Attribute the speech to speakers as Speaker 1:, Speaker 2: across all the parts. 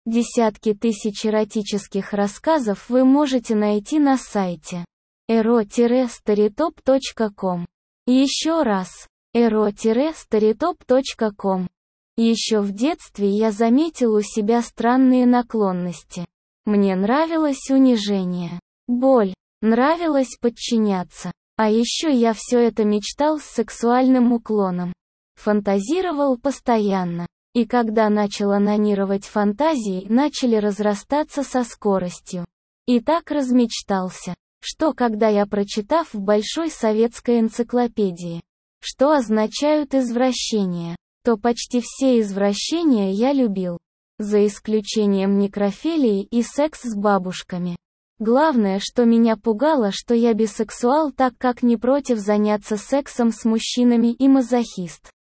Speaker 1: Десятки тысяч эротических рассказов вы можете найти на сайте ero-storytop.com. Еще раз, ero-storytop.com. Еще в детстве я заметил у себя странные наклонности. Мне нравилось унижение, боль, нравилось подчиняться. А еще я все это мечтал с сексуальным уклоном. Фантазировал постоянно. И когда начал анонировать фантазии, начали разрастаться со скоростью. И так размечтался, что когда я, прочитав в большой советской энциклопедии, что означают извращения, то почти все извращения я любил. За исключением некрофилии и секс с бабушками. Главное, что меня пугало, что я бисексуал, так как не против заняться сексом с мужчинами и мазохист.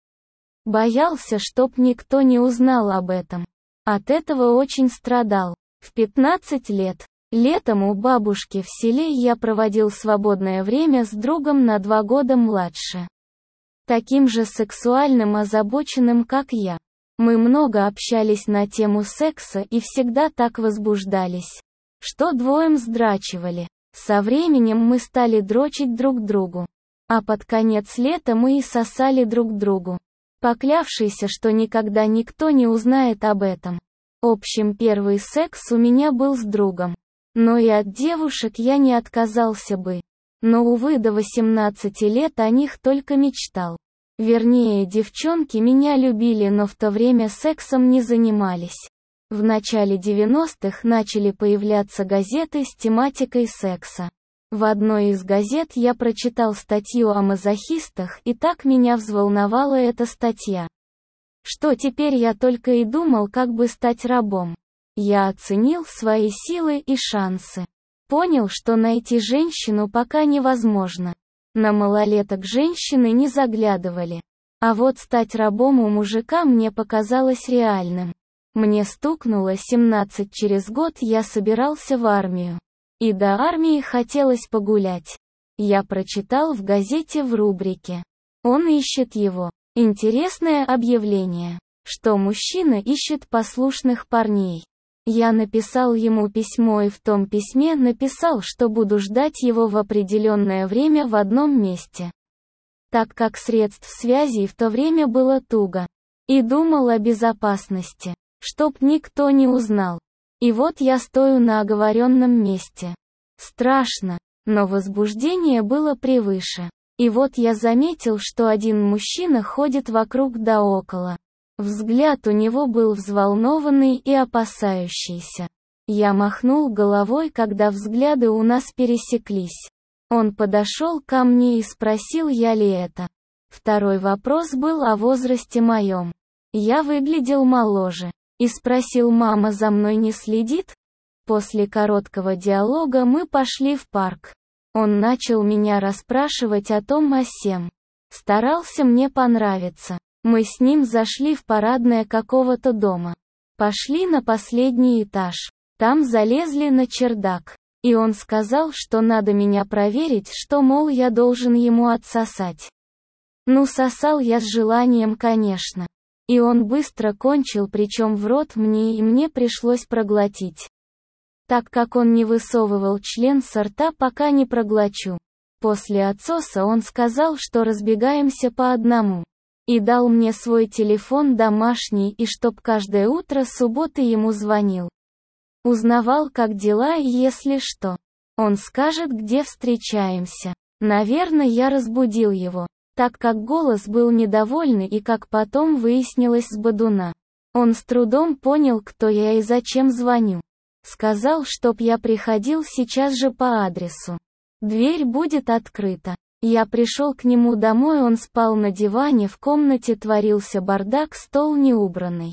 Speaker 1: Боялся, чтоб никто не узнал об этом. От этого очень страдал. В 15 лет, летом у бабушки в селе я проводил свободное время с другом на 2 года младше. Таким же сексуальным озабоченным, как я. Мы много общались на тему секса и всегда так возбуждались, что двоем вздрачивали. Со временем мы стали дрочить друг другу. А под конец лета мы и сосали друг другу, поклявшийся, что никогда никто не узнает об этом. Общим первый секс у меня был с другом. Но и от девушек я не отказался бы. Но, увы, до 18 лет о них только мечтал. Вернее, девчонки меня любили, но в то время сексом не занимались. В начале 90-х начали появляться газеты с тематикой секса. В одной из газет я прочитал статью о мазохистах, и так меня взволновала эта статья, что теперь я только и думал, как бы стать рабом. Я оценил свои силы и шансы. Понял, что найти женщину пока невозможно. На малолеток женщины не заглядывали. А вот стать рабом у мужика мне показалось реальным. Мне стукнуло 17, через год я собирался в армию. И до армии хотелось погулять. Я прочитал в газете в рубрике «Он ищет его» интересное объявление, что мужчина ищет послушных парней. Я написал ему письмо и в том письме написал, что буду ждать его в определенное время в одном месте. Так как средств связи в то время было туго. И думал о безопасности, чтоб никто не узнал. И вот я стою на оговоренном месте. Страшно, но возбуждение было превыше. И вот я заметил, что один мужчина ходит вокруг да около. Взгляд у него был взволнованный и опасающийся. Я махнул головой, когда взгляды у нас пересеклись. Он подошел ко мне и спросил, я ли это. Второй вопрос был о возрасте моем. Я выглядел моложе. И спросил, мама за мной не следит? После короткого диалога мы пошли в парк. Он начал меня расспрашивать о том о сём. Старался мне понравиться. Мы с ним зашли в парадное какого-то дома. Пошли на последний этаж. Там залезли на чердак. И он сказал, что надо меня проверить, что, мол, я должен ему отсосать. Ну, сосал я с желанием, конечно. И он быстро кончил, причем в рот мне, и мне пришлось проглотить. Так как он не высовывал член со рта, пока не проглочу. После отсоса он сказал, что разбегаемся по одному. И дал мне свой телефон домашний, и чтоб каждое утро субботы ему звонил. Узнавал, как дела, и если что, он скажет, где встречаемся. Наверное, я разбудил его, так как голос был недовольный, и как потом выяснилось с бодуна. Он с трудом понял, кто я и зачем звоню. Сказал, чтоб я приходил сейчас же по адресу. Дверь будет открыта. Я пришел к нему домой, он спал на диване, в комнате творился бардак, стол не убранный.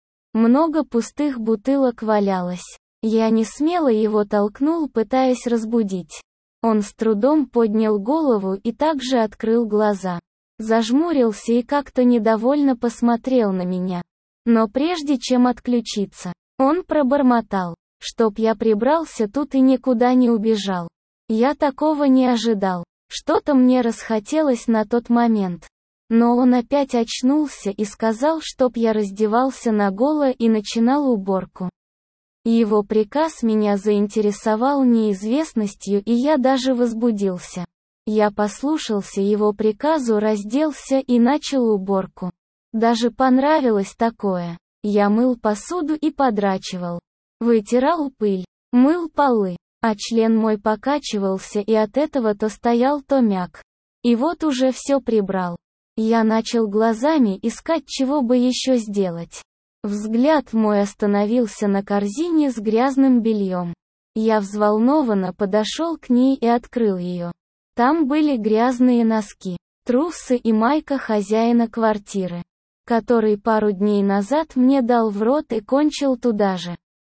Speaker 1: Много пустых бутылок валялось. Я не смело его толкнул, пытаясь разбудить. Он с трудом поднял голову и также открыл глаза. Зажмурился и как-то недовольно посмотрел на меня. Но прежде чем отключиться, он пробормотал, чтоб я прибрался тут и никуда не убежал. Я такого не ожидал. Что-то мне расхотелось на тот момент. Но он опять очнулся и сказал, чтоб я раздевался наголо и начинал уборку. Его приказ меня заинтересовал неизвестностью, и я даже возбудился. Я послушался его приказу, разделся и начал уборку. Даже понравилось такое. Я мыл посуду и подрачивал. Вытирал пыль, мыл полы, а член мой покачивался и от этого то стоял, то мяк. И вот уже все прибрал. Я начал глазами искать, чего бы еще сделать. Взгляд мой остановился на корзине с грязным бельем. Я взволнованно подошел к ней и открыл ее. Там были грязные носки, трусы и майка хозяина квартиры, который пару дней назад мне дал в рот и кончил туда же.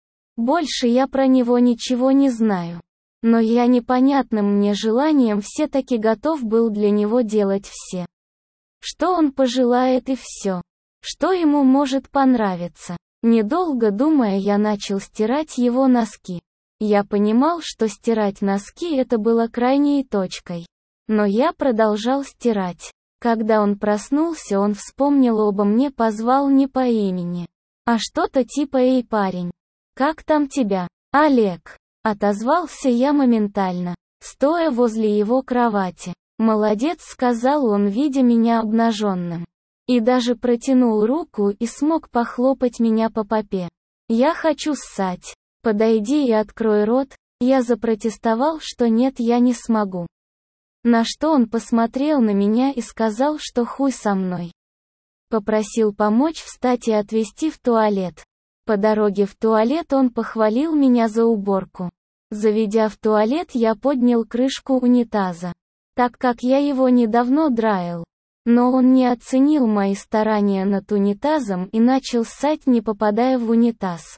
Speaker 1: Больше я про него ничего не знаю. Но я непонятным мне желанием все-таки готов был для него делать все. Что он пожелает, и все. Что ему может понравиться. Недолго думая, я начал стирать его носки. Я понимал, что стирать носки это было крайней точкой. Но я продолжал стирать. Когда он проснулся, он вспомнил обо мне, позвал не по имени, а что-то типа «Эй, парень, как там тебя, Олег?» Отозвался я моментально, стоя возле его кровати. «Молодец», сказал он, видя меня обнаженным. И даже протянул руку и смог похлопать меня по попе. «Я хочу ссать. Подойди и открой рот». Я запротестовал, что нет, я не смогу. На что он посмотрел на меня и сказал, что хуй со мной. Попросил помочь встать и отвезти в туалет. По дороге в туалет он похвалил меня за уборку. Заведя в туалет, я поднял крышку унитаза, так как я его недавно драил. Но он не оценил мои старания над унитазом и начал ссать, не попадая в унитаз.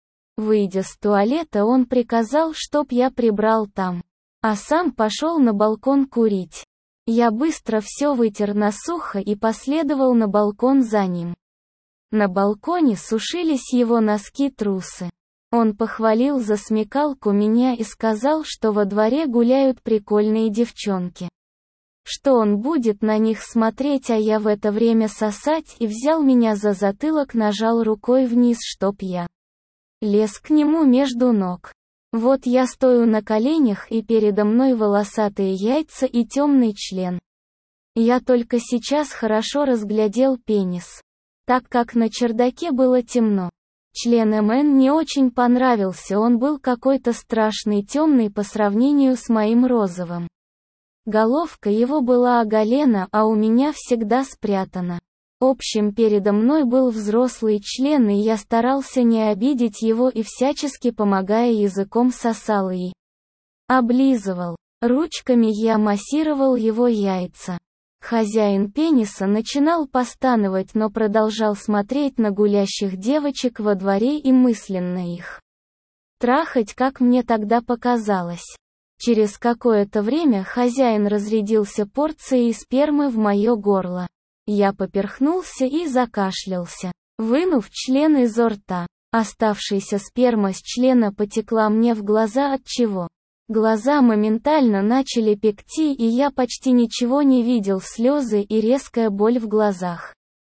Speaker 1: Выйдя с туалета, он приказал, чтоб я прибрал там, а сам пошел на балкон курить. Я быстро все вытер насухо и последовал на балкон за ним. На балконе сушились его носки-трусы. Он похвалил за смекалку меня и сказал, что во дворе гуляют прикольные девчонки. Что он будет на них смотреть, а я в это время сосать, и взял меня за затылок, нажал рукой вниз, чтоб я лез к нему между ног. Вот я стою на коленях, и передо мной волосатые яйца и темный член. Я только сейчас хорошо разглядел пенис, так как на чердаке было темно. Член МН не очень понравился, он был какой-то страшный темный по сравнению с моим розовым. Головка его была оголена, а у меня всегда спрятана. Общим передо мной был взрослый член, и я старался не обидеть его и всячески помогая языком сосал и облизывал. Ручками я массировал его яйца. Хозяин пениса начинал постановать, но продолжал смотреть на гулящих девочек во дворе и мысленно их трахать, как мне тогда показалось. Через какое-то время хозяин разрядился порцией спермы в мое горло. Я поперхнулся и закашлялся, вынув член изо рта. Оставшаяся сперма с члена потекла мне в глаза, отчего глаза моментально начали пекти, и я почти ничего не видел, слезы и резкая боль в глазах.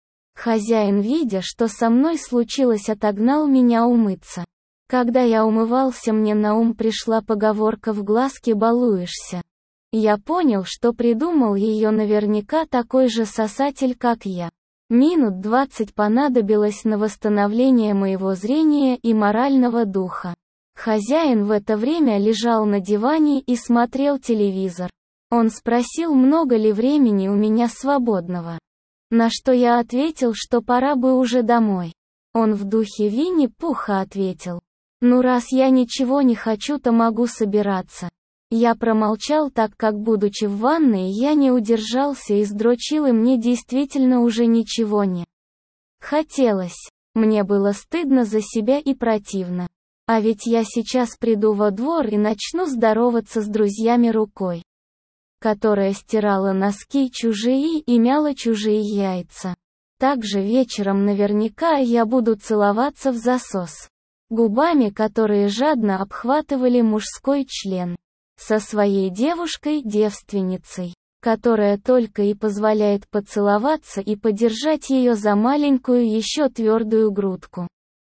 Speaker 1: Хозяин, видя, что со мной случилось, отогнал меня умыться. Когда я умывался, мне на ум пришла поговорка «в глазки балуешься». Я понял, что придумал ее наверняка такой же сосатель, как я. Минут 20 понадобилось на восстановление моего зрения и морального духа. Хозяин в это время лежал на диване и смотрел телевизор. Он спросил, много ли времени у меня свободного. На что я ответил, что пора бы уже домой. Он в духе Винни-Пуха ответил: «Ну, раз я ничего не хочу, то могу собираться». Я промолчал, так как, будучи в ванной, я не удержался и сдрочил, и мне действительно уже ничего не хотелось. Мне было стыдно за себя и противно. А ведь я сейчас приду во двор и начну здороваться с друзьями рукой, которая стирала носки чужие и мяла чужие яйца. Также вечером наверняка я буду целоваться в засос губами, которые жадно обхватывали мужской член, со своей девушкой-девственницей, которая только и позволяет поцеловаться и подержать ее за маленькую еще твердую грудку.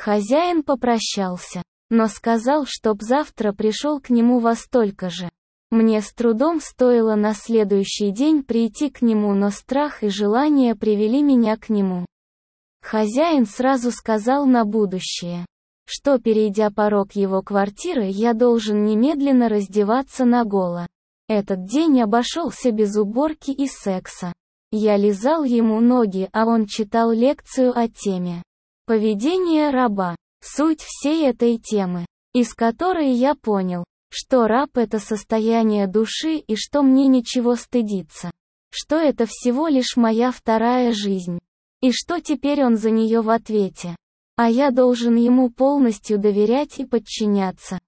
Speaker 1: Хозяин попрощался, но сказал, чтоб завтра пришел к нему во столько же. Мне с трудом стоило на следующий день прийти к нему, но страх и желание привели меня к нему. Хозяин сразу сказал на будущее, что, перейдя порог его квартиры, я должен немедленно раздеваться наголо. Этот день обошелся без уборки и секса. Я лизал ему ноги, а он читал лекцию о теме «Поведение раба». Суть всей этой темы, из которой я понял, что раб — это состояние души и что мне нечего стыдиться, что это всего лишь моя вторая жизнь, и что теперь он за нее в ответе, а я должен ему полностью доверять и подчиняться.